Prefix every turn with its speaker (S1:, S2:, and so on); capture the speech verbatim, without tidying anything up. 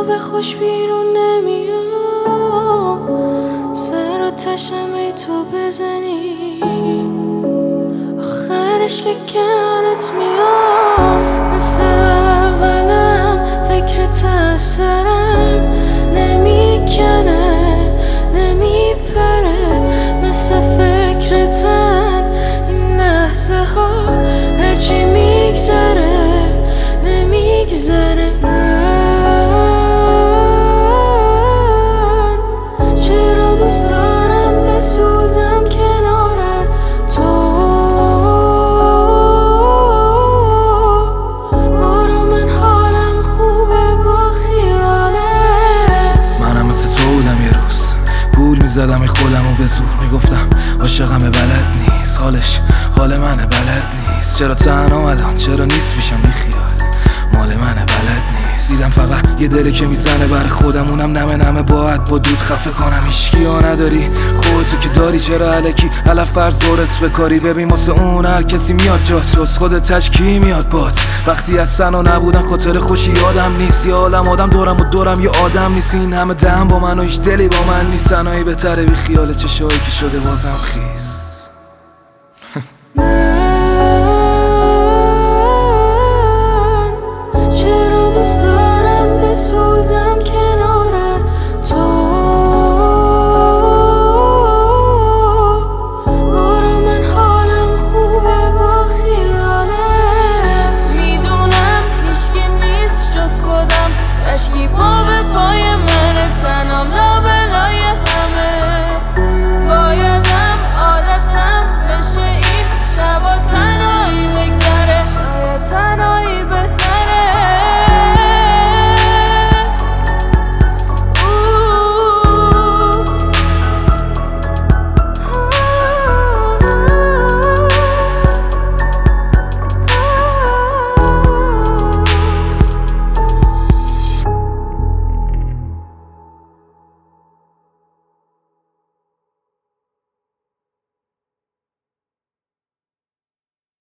S1: خواب خوش بیرون نمیام، سر و تشم ای تو بزنی، آخرش که کنت میام. مثل اولم فکرت از سرم نمیکنه نمیپره، مثل فکرتن این لحظه ها هرچی میگذره نمیگذره. من چرا دوست دارم بسوزم کنار تو، برو من حالم خوبه با خیالت.
S2: منم مثل تو بودم یه روز، گول میزدم ای خودمو به زور، میگفتم عاشقمه بلد نیست، حالش حال منه بلد نیست. چرا تنها الان، چرا نیست میشم بی خیال، مال منه بلد نیست. دیدم فقط یه دلی که میزنه برای خودم، اونم نمه نمه باید با دود خفه کنم. هیچکی ها نداری خودتو که داری، چرا علکی علف فرض دورت بکاری. ببین واسه اون هر کسی میاد جات، جز خودت تشکی میاد بات. وقتی از سنا نبودن خاطر خوشی یادم نیست، یا عالم آدم دورم و دورم یه آدم نیست. این همه دم با من و هیچ دلی با من نیست، سنایی بهتره بی خیال چشایی که شده بازم خیس.